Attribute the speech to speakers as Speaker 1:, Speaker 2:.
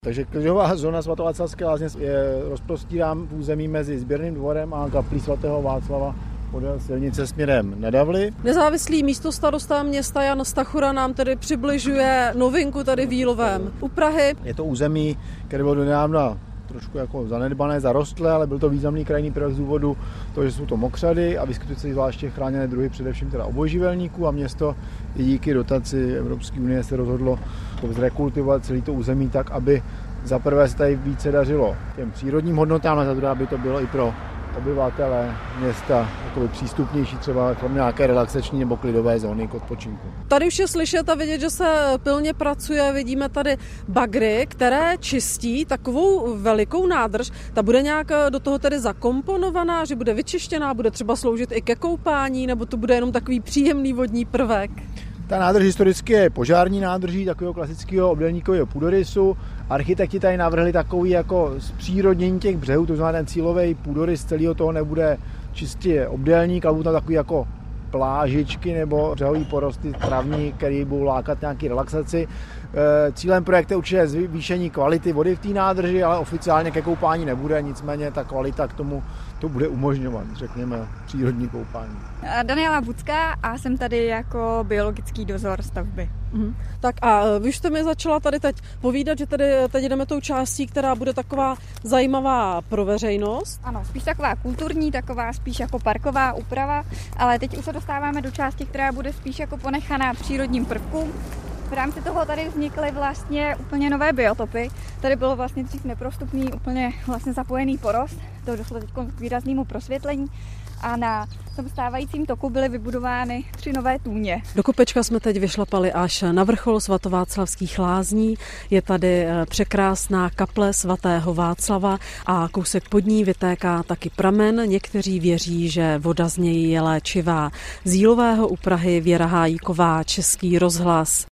Speaker 1: Takže kliďová zóna svatováclavské lázně je rozprostírám území mezi sběrným dvorem a kaplí svatého Václava podél silnice směrem na Davly.
Speaker 2: Nezávislý místostarosta města Jan Stachura nám tedy přibližuje novinku tady v Jílovém u Prahy.
Speaker 1: Je to území, které bylo donedávna trošku jako zanedbané, zarostlé, ale byl to významný krajinný prvek z důvodu toho, že jsou to mokřady a vyskytují se zvláště chráněné druhy, především teda obojživelníků, a město i díky dotaci Evropské unie se rozhodlo zrekultivovat celé to území tak, aby za prvé se tady více dařilo těm přírodním hodnotám, a za druhé, aby to bylo i pro obyvatele města přístupnější, třeba nějaké relaxační nebo klidové zóny k odpočinku.
Speaker 2: Tady už je slyšet a vidět, že se pilně pracuje. Vidíme tady bagry, které čistí takovou velikou nádrž. Ta bude nějak do toho tedy zakomponovaná, že bude vyčištěná, bude třeba sloužit i ke koupání, nebo to bude jenom takový příjemný vodní prvek?
Speaker 1: Ta nádrž historicky je požární nádrží takového klasického obdélníkového půdorysu. Architekti tady navrhli takový jako zpřírodnění těch břehů, to znamená ten cílový půdorys celého toho nebude čistě obdélník, ale budou tam takový jako plážičky nebo břehový porosty travní, které budou lákat nějaký relaxaci. Cílem projektu je určitě zvýšení kvality vody v té nádrži, ale oficiálně ke koupání nebude, nicméně ta kvalita k tomu to bude umožňovat, řekněme, přírodní koupání.
Speaker 3: Daniela Bucká a jsem tady jako biologický dozor stavby.
Speaker 2: Tak a vy jste mi začala tady teď povídat, že tady teď jdeme tou částí, která bude taková zajímavá pro veřejnost.
Speaker 3: Ano, spíš taková kulturní, taková spíš jako parková úprava, ale teď už se dostáváme do části, která bude spíš jako ponechaná přírodním prvkům. V rámci toho tady vznikly vlastně úplně nové biotopy. Tady bylo vlastně dřív neprostupný, úplně vlastně zapojený porost. To došlo teď k výraznému prosvětlení. A na tom stávajícím toku byly vybudovány 3 nové tůně.
Speaker 2: Do kopečka jsme teď vyšlapali až na vrchol svatováclavských lázní. Je tady překrásná kaple svatého Václava a kousek pod ní vytéká taky pramen. Někteří věří, že voda z něj je léčivá. Z Jílového u Prahy Věra Hájíková, Český rozhlas.